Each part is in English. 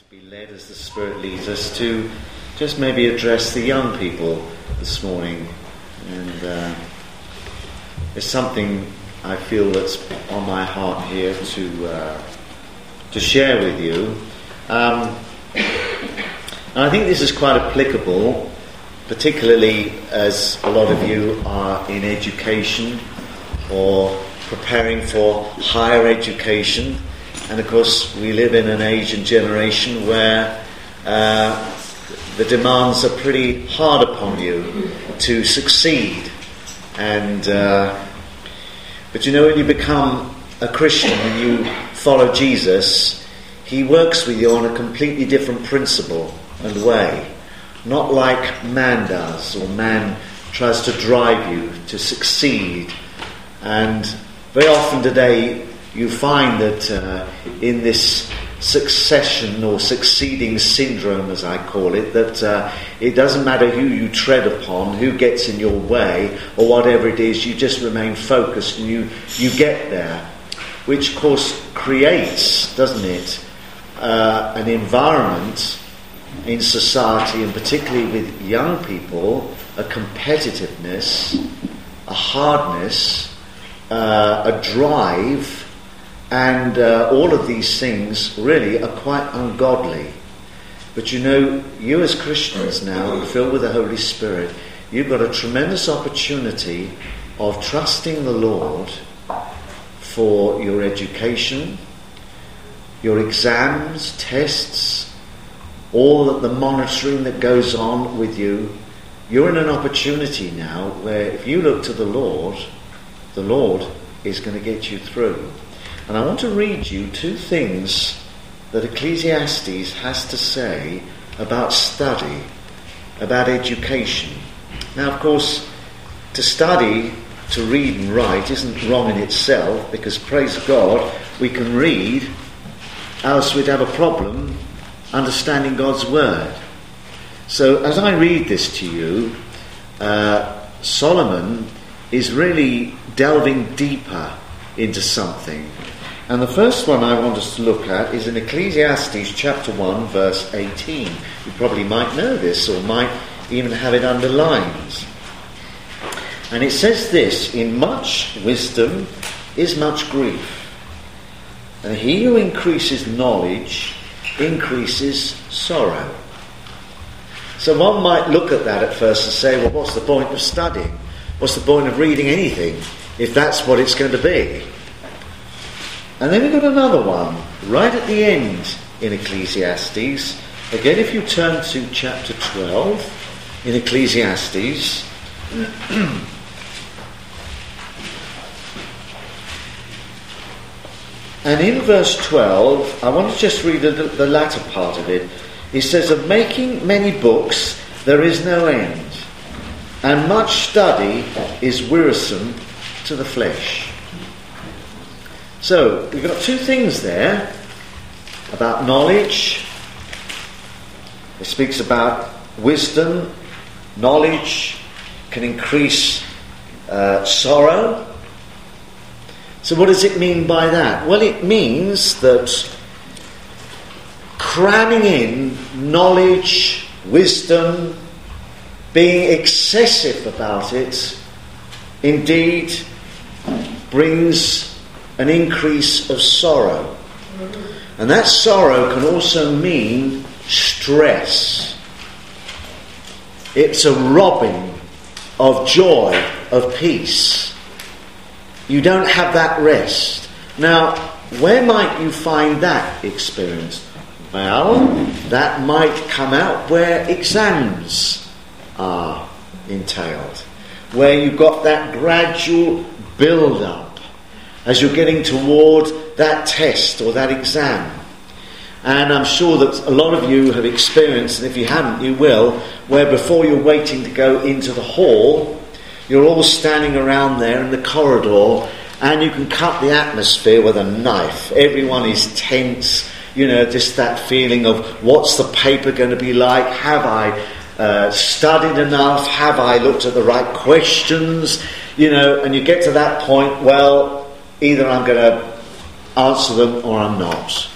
to be led as the Spirit leads us to just maybe address the young people this morning. And it's something I feel that's on my heart here to share with you. And I think this is quite applicable, particularly as a lot of you are in education or preparing for higher education. And of course, we live in an age and generation where the demands are pretty hard upon you to succeed. And but you know, when you become a Christian and you follow Jesus, He works with you on a completely different principle and way. Not like man does, or man tries to drive you to succeed. And very often today you find that in this succession or succeeding syndrome, as I call it, that it doesn't matter who you tread upon, who gets in your way, or whatever it is, you just remain focused and you get there. Which of course creates, doesn't it, an environment in society, and particularly with young people, a competitiveness, a hardness, a drive, and all of these things really are quite ungodly. But you know, you as Christians now, filled with the Holy Spirit, you've got a tremendous opportunity of trusting the Lord for your education, your exams, tests, all the monitoring that goes on with you. You're in an opportunity now where if you look to the Lord is going to get you through. And I want to read you two things that Ecclesiastes has to say about study, about education. Now, of course, to study, to read and write isn't wrong in itself, because, praise God, we can read, else we'd have a problem understanding God's Word. So as I read this to you, Solomon is really delving deeper into something. And the first one I want us to look at is in Ecclesiastes chapter 1 verse 18. You probably might know this, or might even have it underlined. And it says this: in much wisdom is much grief, and he who increases knowledge increases sorrow. So one might look at that at first and say, well, what's the point of studying? What's the point of reading anything if that's what it's going to be? And then we've got another one right at the end in Ecclesiastes. Again, if you turn to chapter 12 in Ecclesiastes, and in verse 12, I want to just read the latter part of it. It says, of making many books there is no end, and much study is wearisome to the flesh. So, we've got two things there about knowledge. It speaks about wisdom. Knowledge can increase sorrow. So what does it mean by that? Well, it means that cramming in knowledge, wisdom, being excessive about it, indeed brings an increase of sorrow. And that sorrow can also mean stress. It's a robbing of joy, of peace. You don't have that rest. Now, where might you find that experience? Well, that might come out where exams are entailed, where you've got that gradual build-up as you're getting toward that test or that exam. And I'm sure that a lot of you have experienced, and if you haven't, you will, where before you're waiting to go into the hall, you're all standing around there in the corridor, and you can cut the atmosphere with a knife. Everyone is tense, you know, just that feeling of what's the paper going to be like? Have I studied enough? Have I looked at the right questions? You know, and you get to that point, well, either I'm going to answer them or I'm not.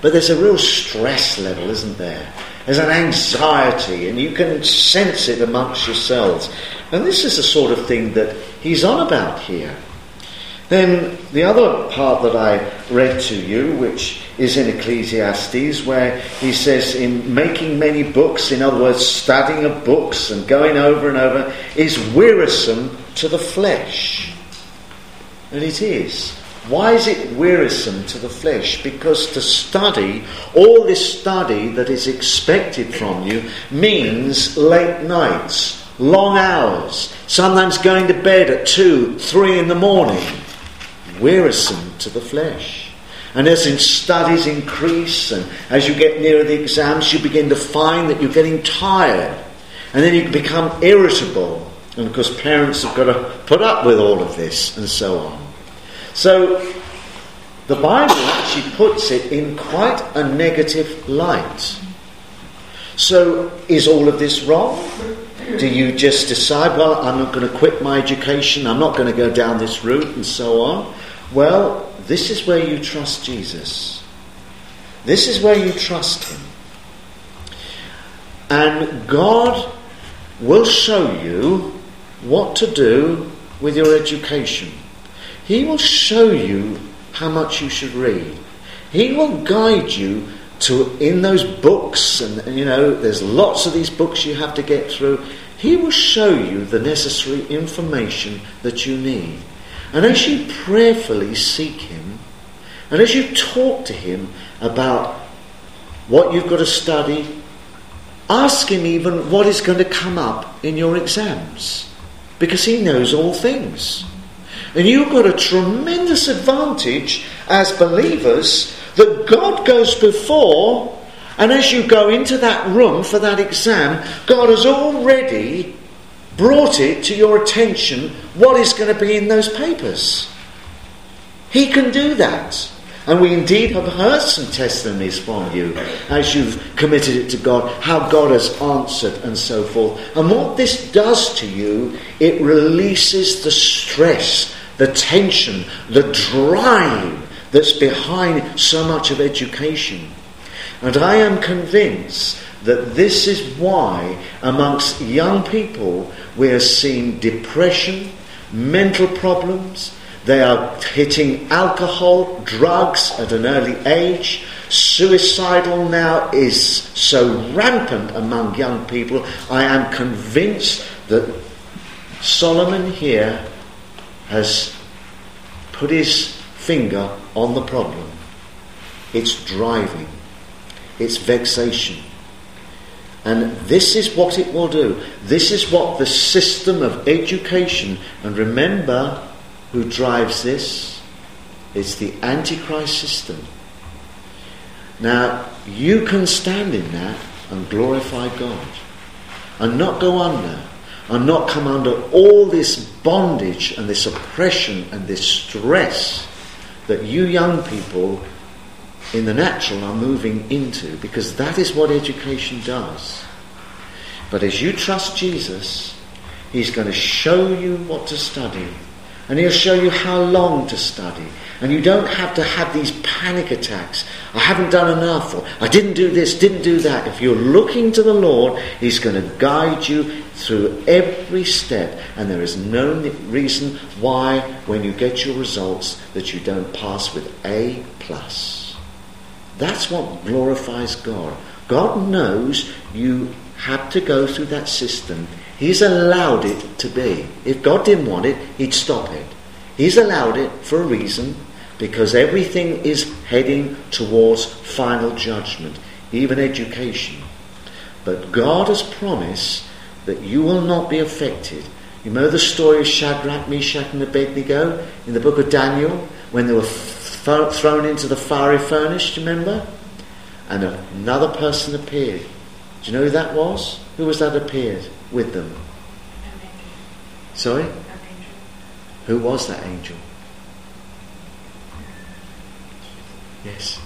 but there's a real stress level, isn't there? There's an anxiety, and you can sense it amongst yourselves. And this is the sort of thing that he's on about here. Then the other part that I read to you, which is in Ecclesiastes, where he says in making many books, in other words, studying of books and going over and over, is wearisome to the flesh. And it is. Why is it wearisome to the flesh? Because to study, all this study that is expected from you, means late nights, long hours, sometimes going to bed at 2, 3 in the morning. Wearisome to the flesh. And as in studies increase, and as you get nearer the exams, you begin to find that you're getting tired, and then you become irritable, and of course parents have got to put up with all of this and so on. So the Bible actually puts it in quite a negative light. So is all of this wrong? Do you just decide, well, I'm not going to quit my education, I'm not going to go down this route and so on? Well, this is where you trust Jesus. This is where you trust him. And God will show you what to do with your education. He will show you how much you should read. He will guide you to, in those books, and there's lots of these books you have to get through. He will show you the necessary information that you need. And as you prayerfully seek him, and as you talk to him about what you've got to study, ask him even what is going to come up in your exams, because he knows all things. And you've got a tremendous advantage as believers that God goes before, and as you go into that room for that exam, God has already brought it to your attention what is going to be in those papers. He can do that. And we indeed have heard some testimonies from you as you've committed it to God, how God has answered and so forth. And what this does to you, it releases the stress, the tension, the drive that's behind so much of education. And I am convinced that this is why amongst young people we are seeing depression, mental problems. They are hitting alcohol, drugs at an early age. Suicidal now is so rampant among young people. I am convinced that Solomon here has put his finger on the problem. It's driving. It's vexation. And this is what it will do. This is what the system of education, and remember who drives this? It's the Antichrist system. Now, you can stand in that and glorify God and not go under and not come under all this bondage and this oppression and this stress that you young people in the natural are moving into, because that is what education does. But as you trust Jesus, he's going to show you what to study, and he'll show you how long to study, and you don't have to have these panic attacks. I haven't done enough, or I didn't do this, didn't do that. If you're looking to the Lord, he's going to guide you through every step, and there is no reason why when you get your results that you don't pass with A+. That's what glorifies God. God knows you have to go through that system. He's allowed it to be. If God didn't want it, he'd stop it. He's allowed it for a reason, because everything is heading towards final judgment, even education. But God has promised that you will not be affected. You know the story of Shadrach, Meshach and Abednego in the book of Daniel, when they were thrown into the fiery furnace, do you remember? And another person appeared. Do you know who that was? Who was that appeared with them? Sorry? Who was that angel? Yes.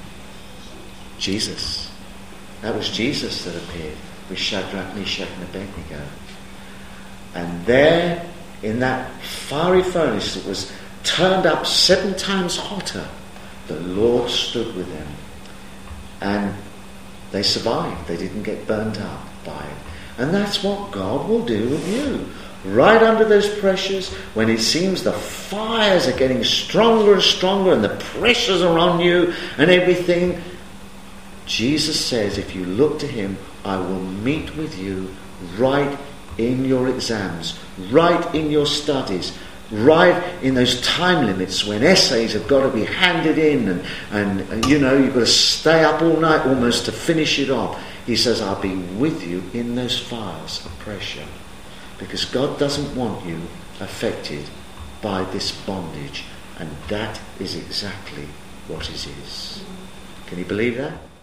Jesus. That was Jesus that appeared with Shadrach, Meshach and Abednego. And there, in that fiery furnace that was turned up 7 times hotter, the Lord stood with them. And they survived. They didn't get burnt up by it. And that's what God will do with you. Right under those pressures, when it seems the fires are getting stronger and stronger and the pressures are on you and everything, Jesus says, if you look to him, I will meet with you right in your exams, right in your studies, right in those time limits when essays have got to be handed in and you know, you've got to stay up all night almost to finish it off. He says, I'll be with you in those fires of pressure, because God doesn't want you affected by this bondage, and that is exactly what it is. Can you believe that?